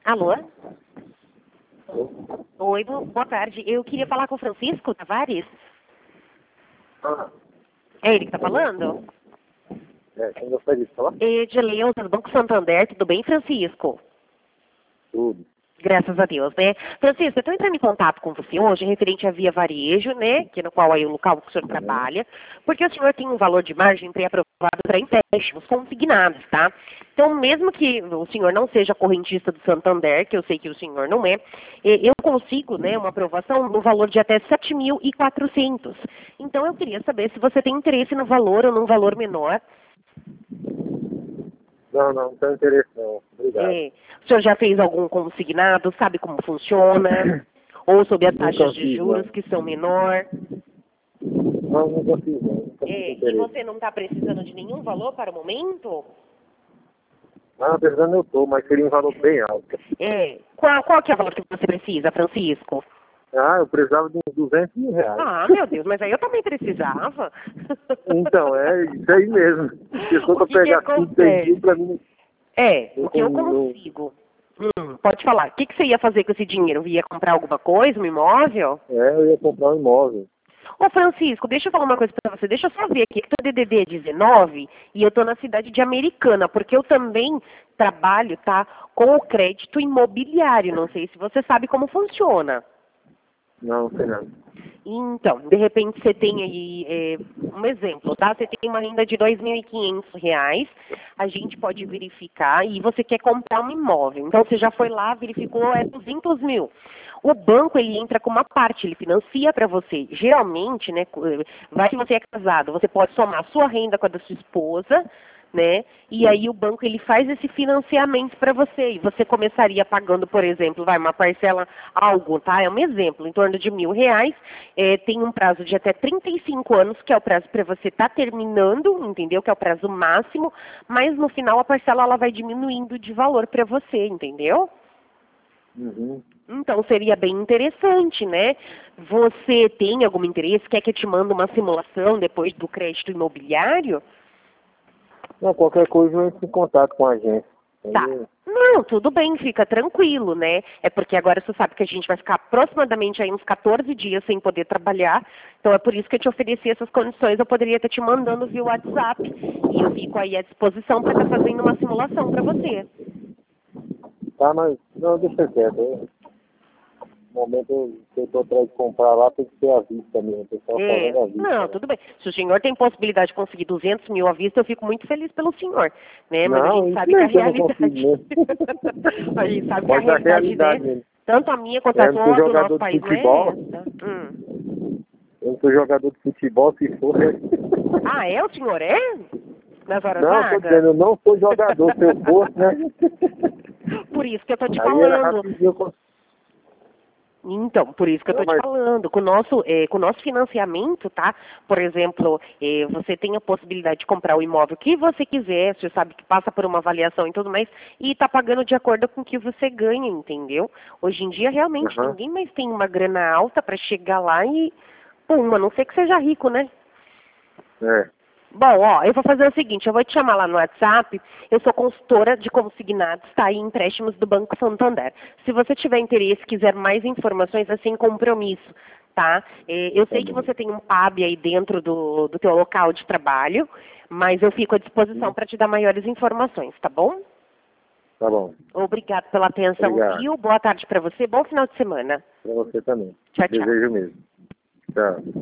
Alô? Oi, boa tarde. Eu queria falar com o Francisco Tavares. Ah, É ele que tá falando? quem gostaria de falar? É de Leusa, do Banco Santander. Tudo bem, Francisco? Tudo. Graças a Deus, né? Francisco, eu estou entrando em contato com você hoje, referente à Via Varejo, né? Que no qual aí o local que o senhor trabalha, porque o senhor tem um valor de margem pré-aprovado para empréstimos consignados, tá? Então, mesmo que o senhor não seja correntista do Santander, que eu sei que o senhor não é, eu consigo, né, uma aprovação no valor de até 7.400. Então, eu queria saber se você tem interesse no valor ou num valor menor. Não tenho interesse não. Obrigado. O senhor já fez algum consignado? Sabe como funciona? Ou sobre as Nunca taxas de fiz, juros não. que são menor? Nunca fiz, não. Nunca tive E interesse. você não está precisando de nenhum valor para o momento? Na verdade eu tô, mas seria um valor bem alto. Qual que é o valor que você precisa, Francisco? Eu precisava de uns R$ 200.000. Ah, meu Deus, mas aí eu também precisava. Então, é isso aí mesmo. Se for O pra que pegar 5, 6 mil, acontece? pra mim, O que eu não. consigo. Pode falar. O que você ia fazer com esse dinheiro? Ia comprar alguma coisa, um imóvel? Eu ia comprar um imóvel. Ô, Francisco, deixa eu falar uma coisa pra você. Deixa eu só ver aqui que o DDD é 19 e eu tô na cidade de Americana, porque eu também trabalho, tá, com o crédito imobiliário. Não sei se você sabe como funciona. Não sei não. Então, de repente você tem aí um exemplo, tá? Você tem uma renda de R$ 2.500, a gente pode verificar e você quer comprar um imóvel. Então, você já foi lá, verificou, é 200 mil. O banco, ele entra com uma parte, ele financia para você. Geralmente, né, vai que você é casado, você pode somar a sua renda com a da sua esposa, né? E aí o banco ele faz esse financiamento para você. E você começaria pagando, por exemplo, uma parcela, algo, tá? É um exemplo, em torno de R$ 1.000. Tem um prazo de até 35 anos, que é o prazo para você estar terminando, entendeu? Que é o prazo máximo. Mas no final a parcela ela vai diminuindo de valor para você, entendeu? Uhum. Então seria bem interessante, né? Você tem algum interesse? Quer que eu te mande uma simulação depois do crédito imobiliário? Não, qualquer coisa eu entro em contato com a agência. Tá. Não, tudo bem, fica tranquilo, né? É porque agora você sabe que a gente vai ficar aproximadamente aí uns 14 dias sem poder trabalhar. Então é por isso que eu te ofereci essas condições. Eu poderia estar te mandando via WhatsApp. E eu fico aí à disposição para estar fazendo uma simulação para você. Tá, mas não, deixa quieto. No momento que eu estou atrás de comprar lá, tem que ser à vista mesmo. O pessoal falando à vista. Não, Né? tudo bem. Se o senhor tem possibilidade de conseguir 200 mil à vista, eu fico muito feliz pelo senhor, né? Mas a Não, gente isso sabe que a mesmo que eu não consigo realidade... mesmo. A gente sabe que a Pode dar realidade, realidade né? mesmo. Tanto a minha quanto a Eu não sou todo o nosso jogador de país não é futebol. essa. Eu não sou jogador de futebol, se for. Ah, é? O senhor é? Nas horas Não, tô vagas? dizendo, eu não sou jogador, se eu fosse, né? Por isso que eu tô te Aí era falando. rapidinho. Então, por isso que eu Não, tô te mas falando. Com o nosso financiamento, tá? Por exemplo, você tem a possibilidade de comprar o imóvel que você quiser, você sabe que passa por uma avaliação e tudo mais, e tá pagando de acordo com o que você ganha, entendeu? Hoje em dia, realmente, Aham. ninguém mais tem uma grana alta para chegar lá e, pum, a não ser que seja rico, né? É. Bom, eu vou fazer o seguinte, eu vou te chamar lá no WhatsApp, eu sou consultora de consignados, tá? E empréstimos do Banco Santander. Se você tiver interesse, quiser mais informações, sem compromisso, tá? Eu Tá sei que bom. você tem um PAB aí dentro do teu local de trabalho, mas eu fico à disposição para te dar maiores informações, tá bom? Tá bom. Obrigado pela atenção, Obrigado. viu? Boa tarde para você, bom final de semana. Pra você também. Tchau, tchau. Desejo mesmo. Tchau.